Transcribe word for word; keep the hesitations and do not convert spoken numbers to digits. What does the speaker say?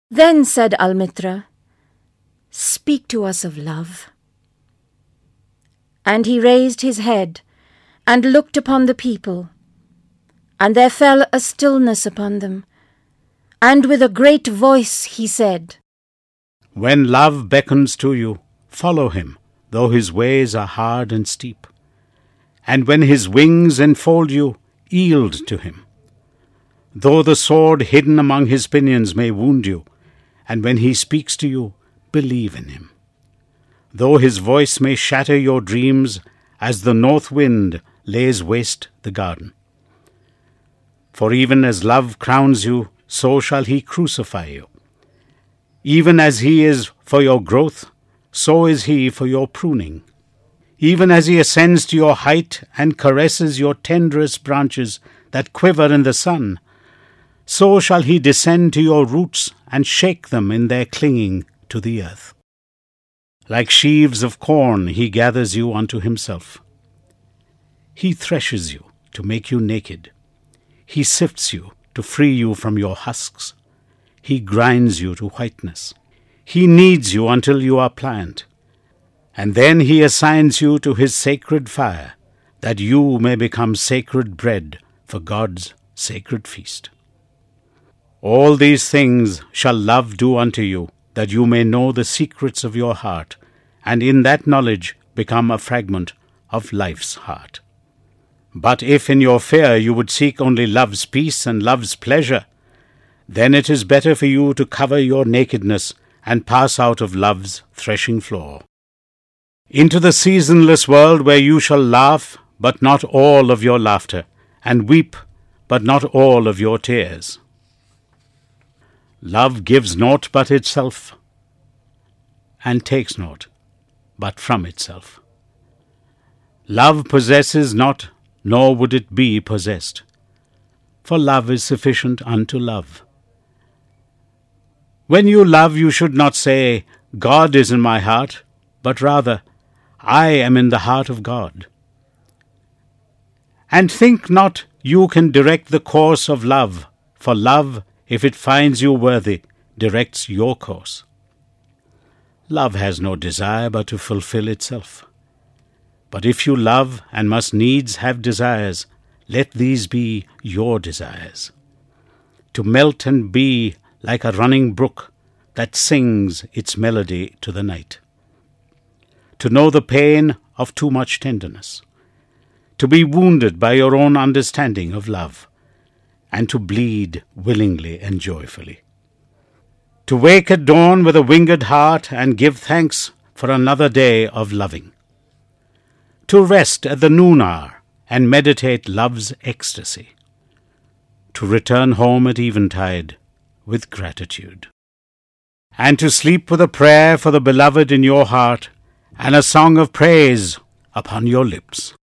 Then said Almitra, "Speak to us of love." And he raised his head, and looked upon the people, and there fell a stillness upon them, and with a great voice he said, When love beckons to you, follow him, though his ways are hard and steep. And when his wings enfold you, yield to him. Though the sword hidden among his pinions may wound you, and when he speaks to you, believe in him. Though his voice may shatter your dreams, as the north wind lays waste the garden. For even as love crowns you, so shall he crucify you. Even as he is for your growth, so is he for your pruning. Even as he ascends to your height and caresses your tenderest branches that quiver in the sun, so shall he descend to your roots and shake them in their clinging to the earth. Like sheaves of corn he gathers you unto himself. He threshes you to make you naked. He sifts you to free you from your husks. He grinds you to whiteness. He kneads you until you are pliant. And then he assigns you to his sacred fire, that you may become sacred bread for God's sacred feast. All these things shall love do unto you, that you may know the secrets of your heart, and in that knowledge become a fragment of life's heart. But if in your fear you would seek only love's peace and love's pleasure, then it is better for you to cover your nakedness and pass out of love's threshing floor into the seasonless world, where you shall laugh, but not all of your laughter, and weep, but not all of your tears. Love gives naught but itself, and takes naught but from itself. Love possesses not, nor would it be possessed, for love is sufficient unto love. When you love, you should not say, God is in my heart, but rather, I am in the heart of God. And think not you can direct the course of love, for love, if it finds you worthy, directs your course. Love has no desire but to fulfill itself. But if you love and must needs have desires, let these be your desires. To melt and be like a running brook that sings its melody to the night. To know the pain of too much tenderness. To be wounded by your own understanding of love, and to bleed willingly and joyfully. To wake at dawn with a winged heart and give thanks for another day of loving. To rest at the noon hour and meditate love's ecstasy. To return home at eventide with gratitude. And to sleep with a prayer for the beloved in your heart and a song of praise upon your lips.